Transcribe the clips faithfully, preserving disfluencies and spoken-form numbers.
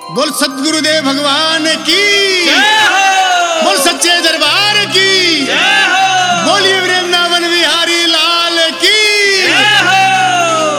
बोल सतगुरुदेव भगवान की जय हो। बोल सच्चे दरबार की जय हो। बोलिए वृंदावन बिहारी लाल की जय हो।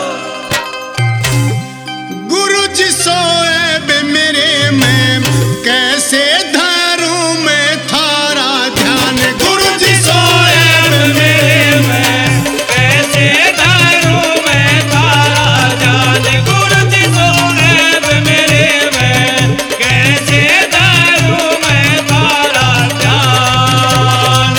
गुरु जी सोए बे मेरे में कैसे धरूं मैं थारा ध्यान। गुरु जी सोए बे मेरे में कैसे धरूं मैं तारा ध्यान। गुरु जी सोए बे मेरे में कैसे धरूं मैं तारा ध्यान।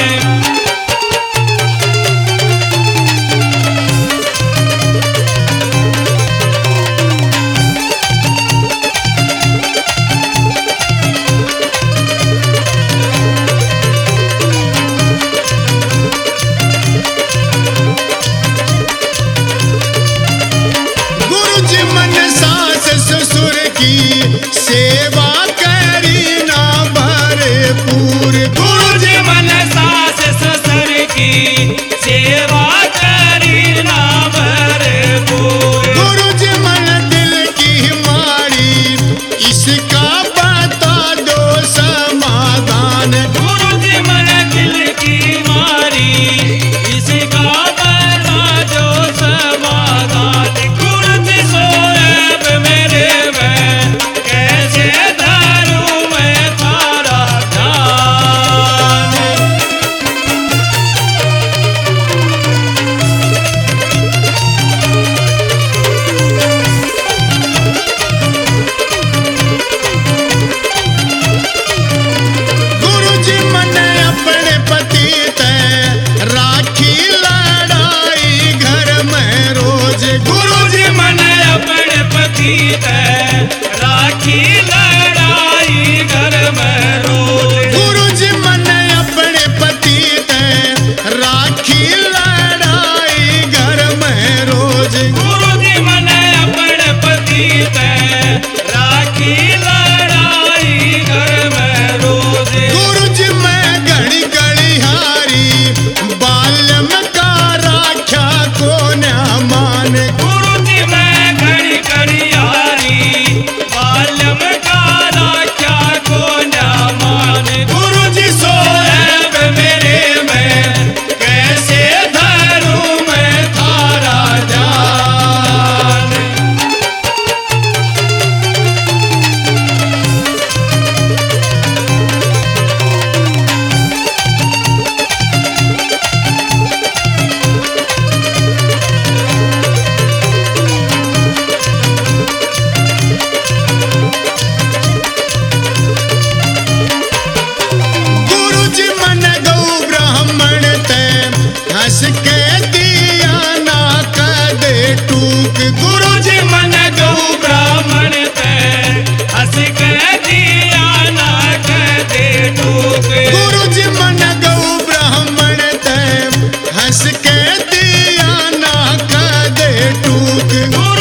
गुरु जी मन सास ससुर की सेवा करी ना भरपूर। गुरु जी मन सास ससुर की सेवा करी ना भरपूर। गुरु जी मन दिल की मारी इसका बता दो समाधान। गुरु जी मन दिल की मारी इसका बता जो समाधान। गुरु जी सोएब मेरे में कैसे धरूं मैं तारा ध्यान। गुरु जी मन अपने पति ते राखी लड़ाई घर में रोज। गुरु जी मन अपने पति ते राखी लड़ाई घर में रोज। गुरु जी मन अपने पति ते राखी लड़ाई घर में रोज। गुरु जी मन अपने पति ते राखी लड़ाई घर में रोज। गुरु जी मैं घड़ी घड़ी हारी बाल्यम का राख्या को न मान। गुरु जी मैं घड़ी घड़ी हारी बाल्यम का राख्या को न मान। गुरु जी सोएब मेरे में कैसे धरूं मैं तारा ध्यान। गुरु जी मन गौ ब्राह्मण ते हंस के दिया ना कदे टूक। गुरु जी मन गौ ब्राह्मण ते हंस के दिया ना कदे टूक। गुरु जी मन गौ ब्राह्मण ते हंस के दिया ना कदे टूक। गुरु